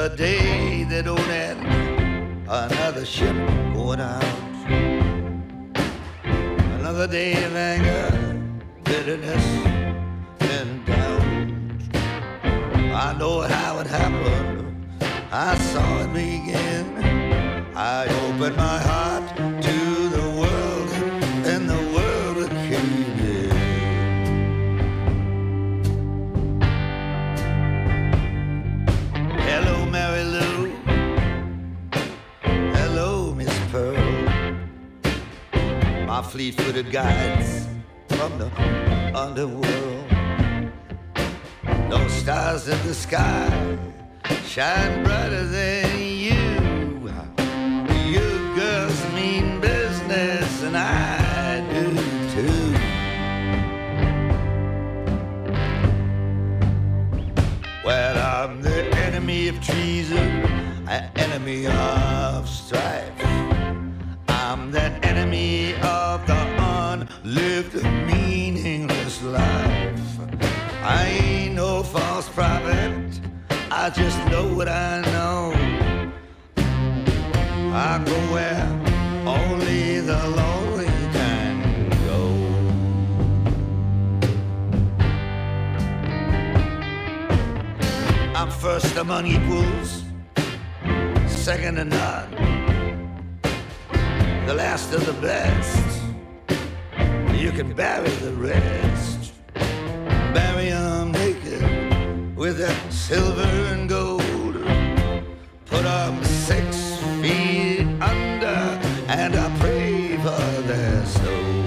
Another day that don't end, another ship going out. Another day of anger, bitterness, and doubt. I know how it happened, I saw it begin. I opened my heart to the world, and the world came in. Hello, Mary Lou. Hello, Miss Pearl. My fleet-footed guides from the underworld. No stars in the sky shine brighter than you. You girls mean business, and I do too. Well, I'm the enemy of treason, an enemy of strife. I'm the enemy of the unlived, meaningless life. I ain't no false prophet, I just know what I know. I go where only the lonely can go. I'm first among equals, second to none, the last of the best. You can bury the rest, bury 'em naked with their silver and gold. Put 'em 6 feet under, and I pray for their soul.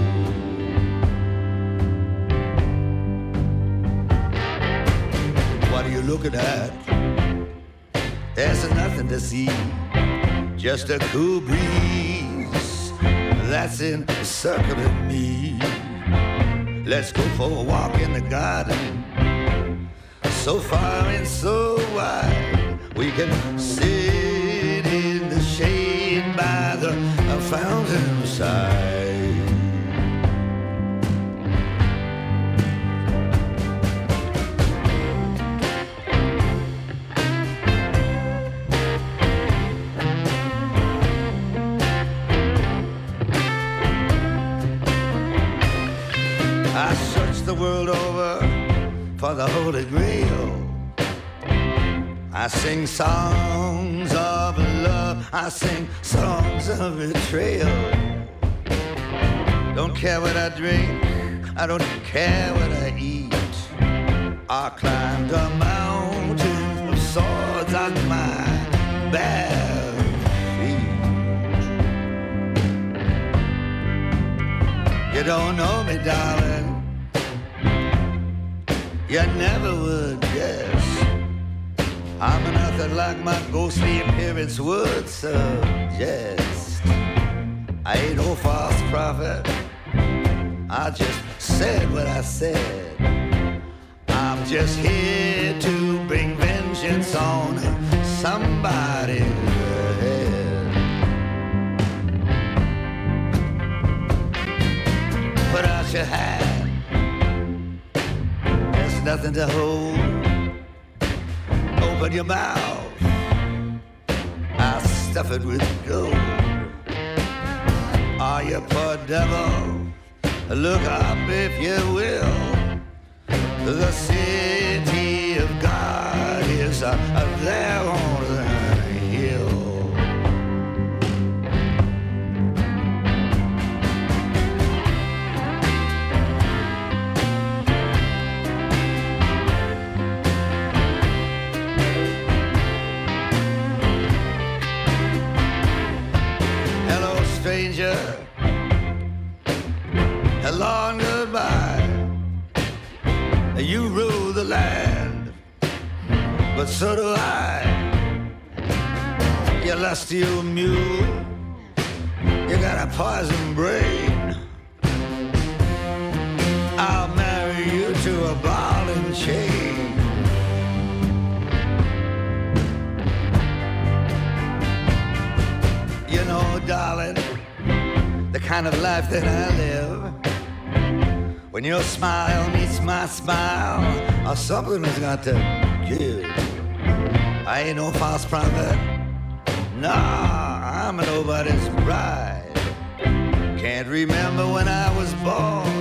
What are you looking at? There's nothing to see, just a cool breeze that's encircling me. Let's go for a walk in the garden, so far and so wide. We can sit in the shade by the fountain side. I searched the world over for the Holy Grail. I sing songs of love, I sing songs of betrayal. Don't care what I drink, I don't care what I eat. I climbed a mountain of swords on my bare feet. You don't know me, darling, you never would guess. I'm nothing like my ghostly appearance would suggest. I ain't no false prophet, I just said what I said. I'm just here to bring vengeance on somebody's head. Put out your hand, there's nothing to hold. Open your mouth, I'll stuff it with gold. Oh, you poor devil, look up if you will. The city of God is there on the hill. Stranger, hello and goodbye. You rule the land, but so do I. You lusty old mule, you got a poison brain. I'll marry you to a ball and chain. You know, darling, the kind of life that I live, when your smile meets my smile, or something has got to give. I ain't no false prophet. Nah, I'm nobody's bride. Can't remember when I was born.